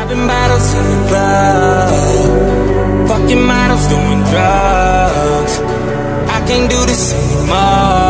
Popping bottles in the club, fucking models doing drugs. I can't do this anymore.